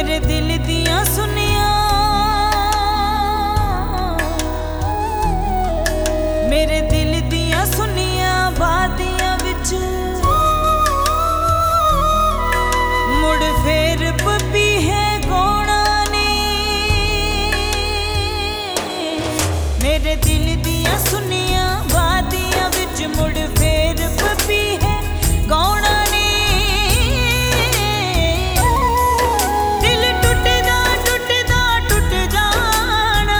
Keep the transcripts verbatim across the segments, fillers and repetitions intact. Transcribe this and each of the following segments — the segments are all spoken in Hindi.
मेरे दिल दियां सुनिया, मेरे दिल दियां सुनिया बातियां विच मुड़ फेर पपी है गौना ने। मेरे दिल दियां सुनिया बातियां विच मुड़ फेर पपी है गौना ने। दिल टुटदा टुटदा टुट जाना,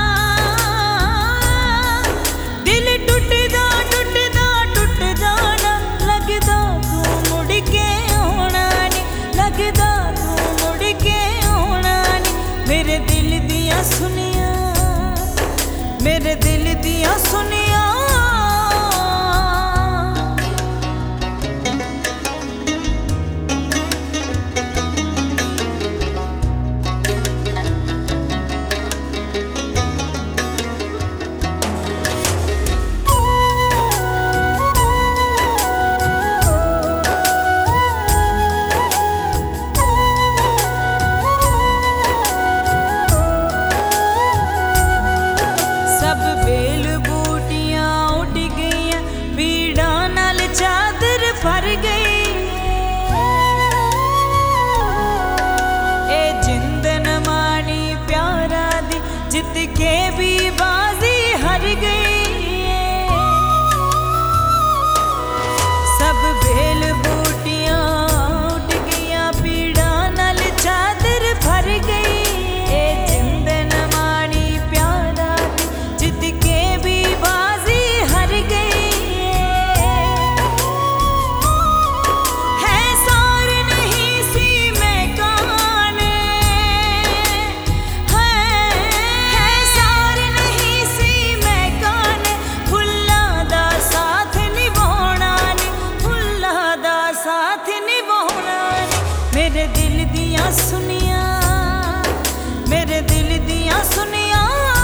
दिल टुटदा टुटदा टुट जाना, लगदा तू मुड़ के आना नी, लगदा तू मुड़ के आना नी। मेरे दिल दियां सुनिया, मेरे दिल दियां सुनिया। सब बेल बूटियां उड़ गईयां, पीड़ा नाल चादर भर गई। ए जिंदन मानी प्यारा दी जित के भी बाजी हार गई। सब बेल बूटियां उड़ गईयां, पीड़ा नाल चादर भर गई। ए जिंदन मानी प्यारा दी जित के भी बाजी हार गई। है सार नहीं सी मैं काने, है है सार नहीं सी मैं काने। फुल्ला दा साथ निभाना नी, फुल्ला दा साथ निभाना नी। मेरे दिल दियां सुनिया, मेरे दिल दियां सुनिया।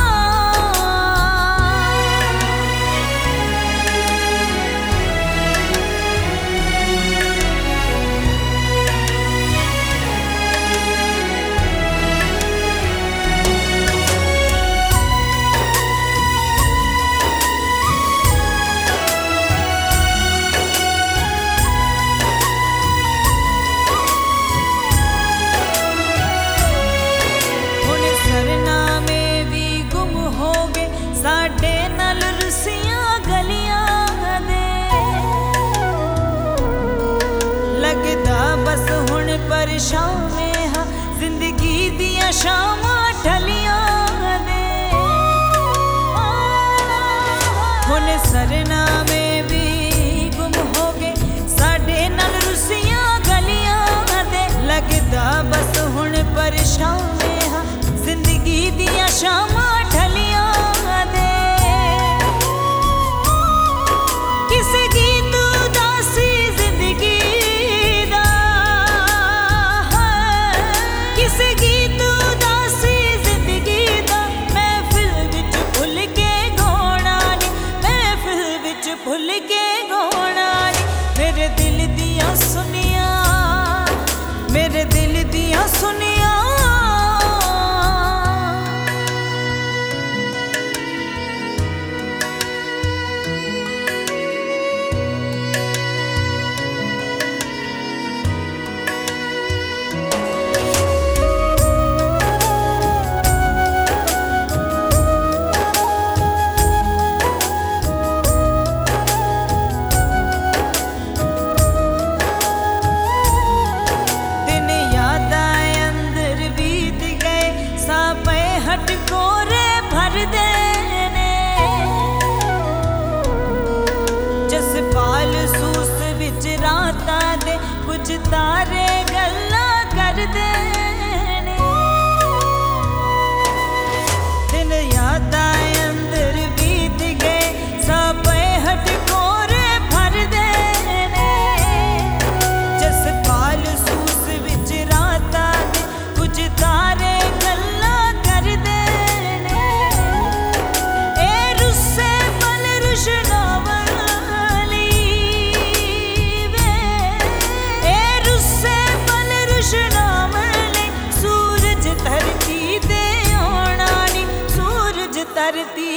हुण सरनामे भी गुम हो गए, साडे नाल रुसियां गलियां दे। लगदा बस हुण परछावे हां जिंदगी दियां शामां ढलियां दे। हुण सरनामे भी गुम हो गए, साडे नाल रुसियां गलियां दे। लगदा बस हुण परछावे हां जिंदगी दियां शामां ढलियां दे। किस गीत उदासी जिंदगी दा, किस गीत उदासी जिंदगी दा। महफिल विच भुल के गाना नी, महफिल विच भुल के गाना नी। मेरे दिल दियां सुनिया, मेरे दिल दियां सुनिया। दिन यादां अंदर बीत गए, सापे हट कोरे भर देने। जसपाल सूस विच रातां दे कुछ तारे गल्लां कर देने। दिन यादां अंदर बीत गए, सापे हट कोरे भर देने। जसपाल सूस विच रातां दे कुछ तारे गल्लां कर देने। ए रुस्से पल रुशना वाली वे, ए रुस्से पल रुशना वाली। धरती